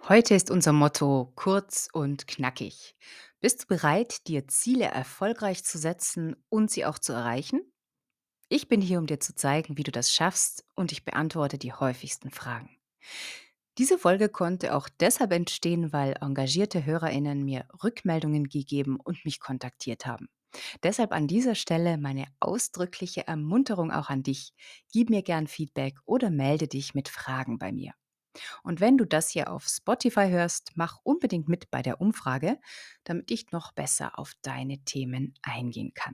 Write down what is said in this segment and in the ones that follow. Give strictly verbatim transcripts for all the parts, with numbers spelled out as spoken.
Heute ist unser Motto kurz und knackig. Bist du bereit, dir Ziele erfolgreich zu setzen und sie auch zu erreichen? Ich bin hier, um dir zu zeigen, wie du das schaffst, und ich beantworte die häufigsten Fragen. Diese Folge konnte auch deshalb entstehen, weil engagierte Hörerinnen mir Rückmeldungen gegeben und mich kontaktiert haben. Deshalb an dieser Stelle meine ausdrückliche Ermunterung auch an dich. Gib mir gern Feedback oder melde dich mit Fragen bei mir. Und wenn du das hier auf Spotify hörst, mach unbedingt mit bei der Umfrage, damit ich noch besser auf deine Themen eingehen kann.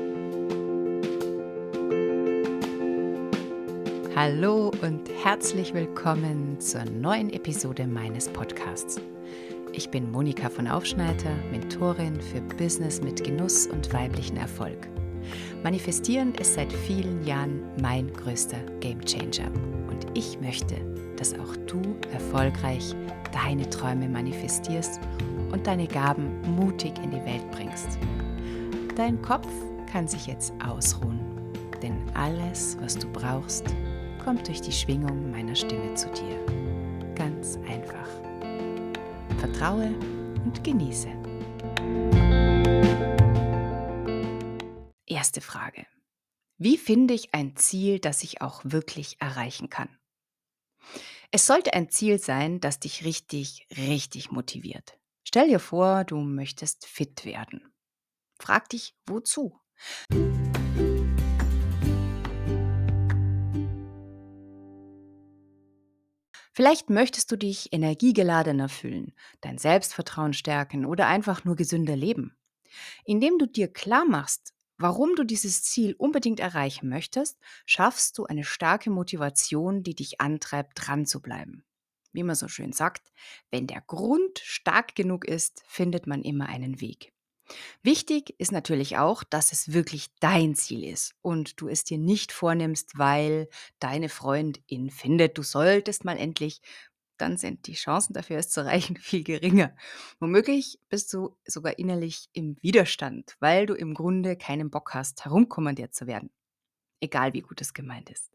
Hallo und herzlich willkommen zur neuen Episode meines Podcasts. Ich bin Monika von Aufschneider, Mentorin für Business mit Genuss und weiblichen Erfolg. Manifestieren ist seit vielen Jahren mein größter Gamechanger und ich möchte, dass auch du erfolgreich deine Träume manifestierst und deine Gaben mutig in die Welt bringst. Dein Kopf kann sich jetzt ausruhen, denn alles, was du brauchst, kommt durch die Schwingung meiner Stimme zu dir. Ganz einfach. Vertraue und genieße. Erste Frage. Wie finde ich ein Ziel, das ich auch wirklich erreichen kann? Es sollte ein Ziel sein, das dich richtig, richtig motiviert. Stell dir vor, du möchtest fit werden. Frag dich, wozu? Vielleicht möchtest du dich energiegeladener fühlen, dein Selbstvertrauen stärken oder einfach nur gesünder leben. Indem du dir klar machst, warum du dieses Ziel unbedingt erreichen möchtest, schaffst du eine starke Motivation, die dich antreibt, dran zu bleiben. Wie man so schön sagt, wenn der Grund stark genug ist, findet man immer einen Weg. Wichtig ist natürlich auch, dass es wirklich dein Ziel ist und du es dir nicht vornimmst, weil deine Freundin findet, du solltest mal endlich, dann sind die Chancen dafür, es zu erreichen, viel geringer. Womöglich bist du sogar innerlich im Widerstand, weil du im Grunde keinen Bock hast, herumkommandiert zu werden. Egal wie gut es gemeint ist.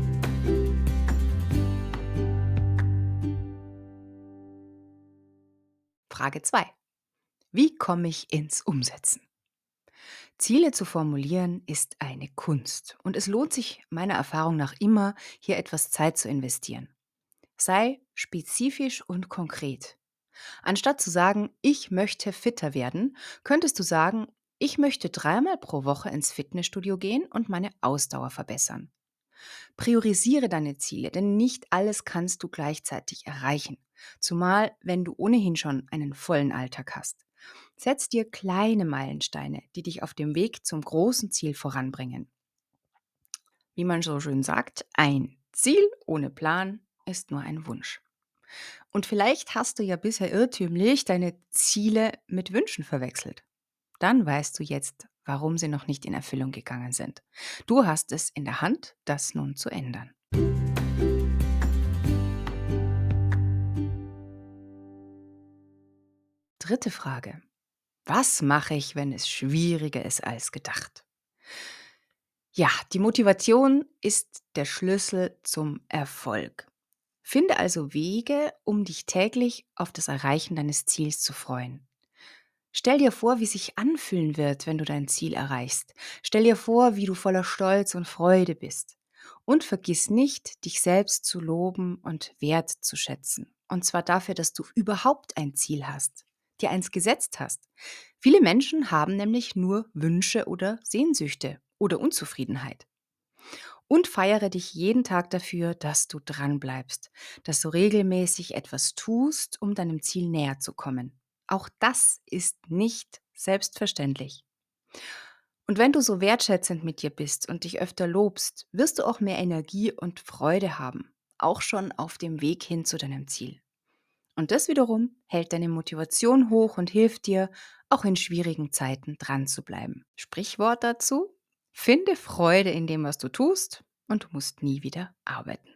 Frage zwei: Wie komme ich ins Umsetzen? Ziele zu formulieren ist eine Kunst und es lohnt sich meiner Erfahrung nach immer, hier etwas Zeit zu investieren. Sei spezifisch und konkret. Anstatt zu sagen, ich möchte fitter werden, könntest du sagen, ich möchte dreimal pro Woche ins Fitnessstudio gehen und meine Ausdauer verbessern. Priorisiere deine Ziele, denn nicht alles kannst du gleichzeitig erreichen, zumal wenn du ohnehin schon einen vollen Alltag hast. Setz dir kleine Meilensteine, die dich auf dem Weg zum großen Ziel voranbringen. Wie man so schön sagt, ein Ziel ohne Plan ist nur ein Wunsch. Und vielleicht hast du ja bisher irrtümlich deine Ziele mit Wünschen verwechselt. Dann weißt du jetzt, warum sie noch nicht in Erfüllung gegangen sind. Du hast es in der Hand, das nun zu ändern. Dritte Frage. Was mache ich, wenn es schwieriger ist als gedacht? Ja, die Motivation ist der Schlüssel zum Erfolg. Finde also Wege, um dich täglich auf das Erreichen deines Ziels zu freuen. Stell dir vor, wie sich anfühlen wird, wenn du dein Ziel erreichst. Stell dir vor, wie du voller Stolz und Freude bist. Und vergiss nicht, dich selbst zu loben und wert zu schätzen. Und zwar dafür, dass du überhaupt ein Ziel hast, dir eins gesetzt hast. Viele Menschen haben nämlich nur Wünsche oder Sehnsüchte oder Unzufriedenheit. Und feiere dich jeden Tag dafür, dass du dran bleibst, dass du regelmäßig etwas tust, um deinem Ziel näher zu kommen. Auch das ist nicht selbstverständlich. Und wenn du so wertschätzend mit dir bist und dich öfter lobst, wirst du auch mehr Energie und Freude haben, auch schon auf dem Weg hin zu deinem Ziel. Und das wiederum hält deine Motivation hoch und hilft dir, auch in schwierigen Zeiten dran zu bleiben. Sprichwort dazu: Finde Freude in dem, was du tust, und du musst nie wieder arbeiten.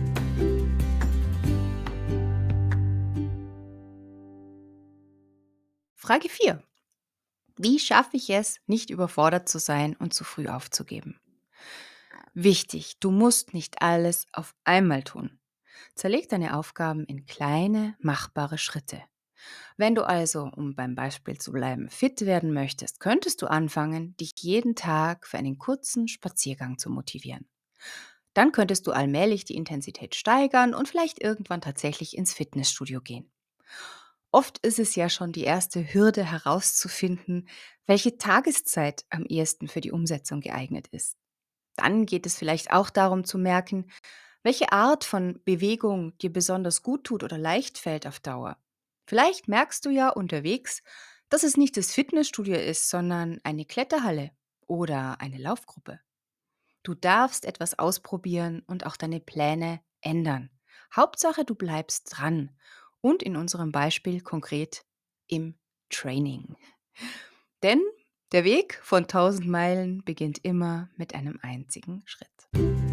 Frage vier: Wie schaffe ich es, nicht überfordert zu sein und zu früh aufzugeben? Wichtig, du musst nicht alles auf einmal tun. Zerleg deine Aufgaben in kleine, machbare Schritte. Wenn du also, um beim Beispiel zu bleiben, fit werden möchtest, könntest du anfangen, dich jeden Tag für einen kurzen Spaziergang zu motivieren. Dann könntest du allmählich die Intensität steigern und vielleicht irgendwann tatsächlich ins Fitnessstudio gehen. Oft ist es ja schon die erste Hürde herauszufinden, welche Tageszeit am ehesten für die Umsetzung geeignet ist. Dann geht es vielleicht auch darum zu merken, welche Art von Bewegung dir besonders gut tut oder leicht fällt auf Dauer. Vielleicht merkst du ja unterwegs, dass es nicht das Fitnessstudio ist, sondern eine Kletterhalle oder eine Laufgruppe. Du darfst etwas ausprobieren und auch deine Pläne ändern. Hauptsache, du bleibst dran und in unserem Beispiel konkret im Training. Denn der Weg von tausend Meilen beginnt immer mit einem einzigen Schritt.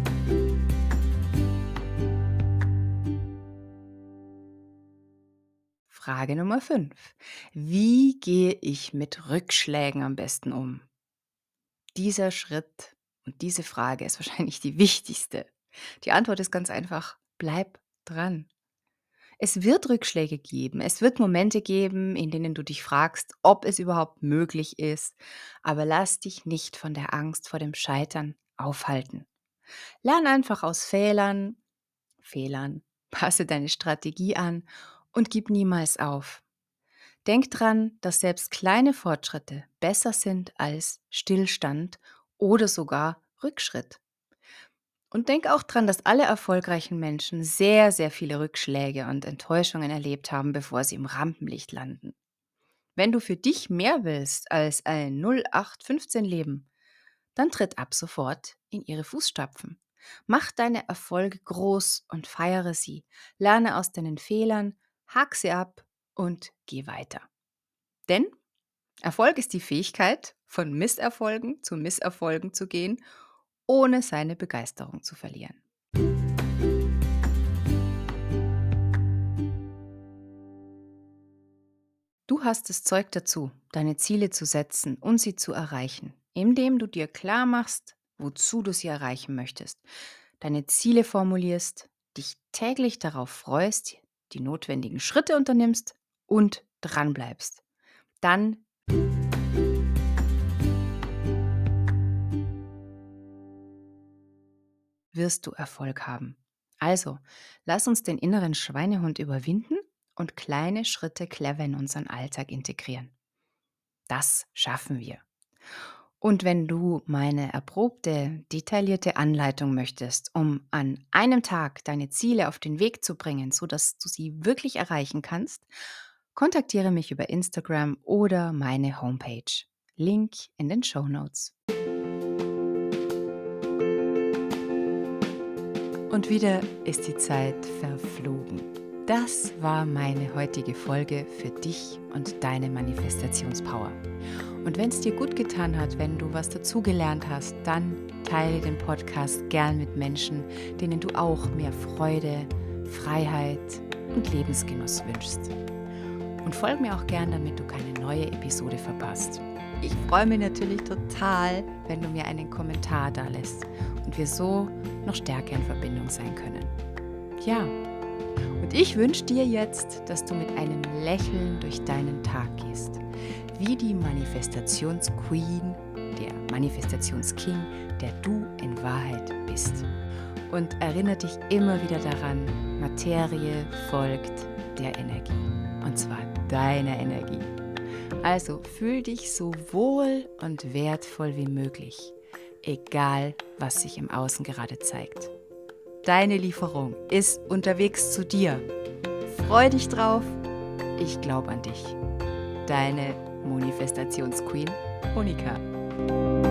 Frage Nummer fünf. Wie gehe ich mit Rückschlägen am besten um? Dieser Schritt und diese Frage ist wahrscheinlich die wichtigste. Die Antwort ist ganz einfach: Bleib dran. Es wird Rückschläge geben. Es wird Momente geben, in denen du dich fragst, ob es überhaupt möglich ist. Aber lass dich nicht von der Angst vor dem Scheitern aufhalten. Lern einfach aus Fehlern, Fehlern, passe deine Strategie an und gib niemals auf. Denk dran, dass selbst kleine Fortschritte besser sind als Stillstand oder sogar Rückschritt. Und denk auch dran, dass alle erfolgreichen Menschen sehr, sehr viele Rückschläge und Enttäuschungen erlebt haben, bevor sie im Rampenlicht landen. Wenn du für dich mehr willst als ein null acht fünfzehn Leben, dann tritt ab sofort in ihre Fußstapfen. Mach deine Erfolge groß und feiere sie. Lerne aus deinen Fehlern, hak sie ab und geh weiter. Denn Erfolg ist die Fähigkeit, von Misserfolgen zu Misserfolgen zu gehen, ohne seine Begeisterung zu verlieren. Du hast das Zeug dazu, deine Ziele zu setzen und sie zu erreichen, indem du dir klar machst, wozu du sie erreichen möchtest, deine Ziele formulierst, dich täglich darauf freust, die notwendigen Schritte unternimmst und dranbleibst. Dann wirst du Erfolg haben. Also, lass uns den inneren Schweinehund überwinden und kleine Schritte clever in unseren Alltag integrieren. Das schaffen wir. Und wenn du meine erprobte, detaillierte Anleitung möchtest, um an einem Tag deine Ziele auf den Weg zu bringen, sodass du sie wirklich erreichen kannst, kontaktiere mich über Instagram oder meine Homepage. Link in den Shownotes. Und wieder ist die Zeit verflogen. Das war meine heutige Folge für dich und deine Manifestationspower. Und wenn es dir gut getan hat, wenn du was dazugelernt hast, dann teile den Podcast gern mit Menschen, denen du auch mehr Freude, Freiheit und Lebensgenuss wünschst. Und folge mir auch gern, damit du keine neue Episode verpasst. Ich freue mich natürlich total, wenn du mir einen Kommentar da lässt und wir so noch stärker in Verbindung sein können. Ja, und ich wünsche dir jetzt, dass du mit einem Lächeln durch deinen Tag gehst, wie die Manifestationsqueen, der Manifestationsking, der du in Wahrheit bist. Und erinnere dich immer wieder daran, Materie folgt der Energie, und zwar deiner Energie. Also fühl dich so wohl und wertvoll wie möglich, egal was sich im Außen gerade zeigt. Deine Lieferung ist unterwegs zu dir. Freu dich drauf, ich glaube an dich. Deine Manifestationsqueen Monika.